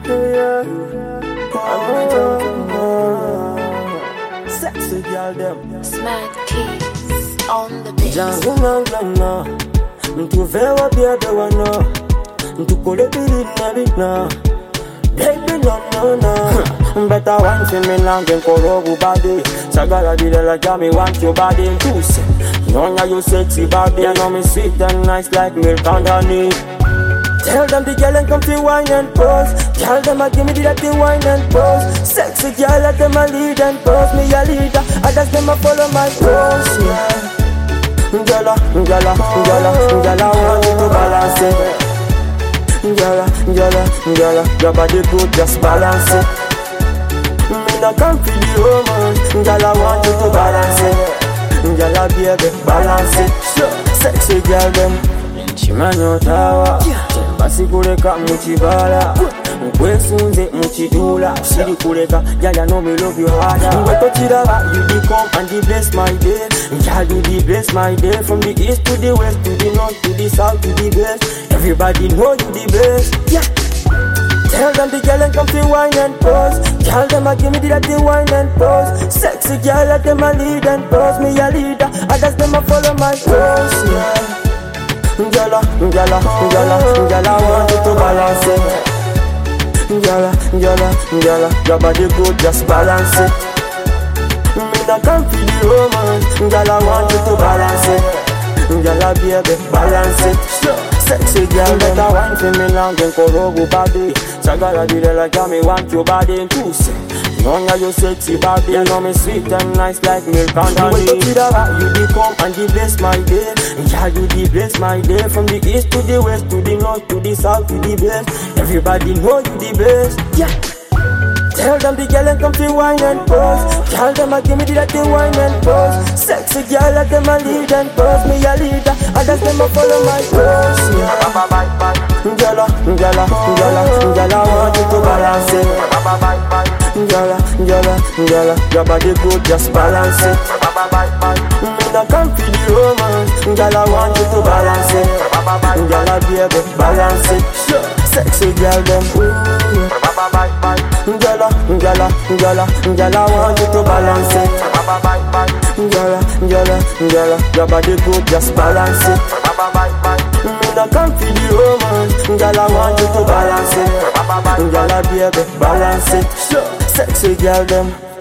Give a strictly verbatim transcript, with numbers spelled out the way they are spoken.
Yeah. Oh. Sexy girl them. Smart keys on the beat. Jangu nanglana, ntuvewa baby wana, ntukole bili na bina. Baby no no no. Better one for me long and korogu body. Sagala did like me want your body too. Young you sexy body, you know me sweet and nice like milk and honey. Tell them the girl and come to wine and pose. Tell them I give me the dirty wine and pose. Sexy girl let them a lead and pose. Me a leader, I just them a follow my course. Yeah. Gala, gala, gala, gala, want you to balance it. Gala, gala, gala, your body good, just balance it. Me not come for the romance. Gala, want you to balance it. Gala, baby, balance it. Sexy girl them. Chimanyo tawa basi kuleka muchibala nkwesunze muchidula siri kuleka yaya no me love you harder ngweto chiraba you the come and the bless my day y'all do the bless my day from the east to the west to the north to the south to the west everybody know you the best yeah. Tell them the girl and come to wine and pose. Tell them I give me the dirty wine and pose. Sexy girl let them a lead and pose. Me a leader I just them a follow my course yeah. Gala, gala, gala, gala, want you to balance it. Gala, gala, gala, your body good, just balance it. Me not come for the romance. Gala, want you to balance it. Gala, baby, balance it. Sexy girl, better wine for me long and korogu body. Sagala did like me want your body too. Young you sexy body, you know me sweet and nice like milk and honey. You the come and the bless my day. Yeah, you the bless my day. From the east to the west, to the north, to the south, to the west. Everybody know you the best. Yeah. Tell them the girl and come to wine and pose. Tell them I give me the dirty wine and pose. Sexy girl let them a lead and pose. Me a leader, I just them a follow my course. Yeah. Gala, gala, gala, gala, want you to balance it. Gala, gala, gala, your body good, just balance it. Me not come for the romance. Gala, want you to balance it. Gala, baby, balance it. Sexy girl them. Gala, gala, gala, gala, want you to balance it. Gala, gala, gala, your body good, just balance it. Me not come for the romance. Gala, want you to balance it. Gala, baby, balance it. Sexy girl them.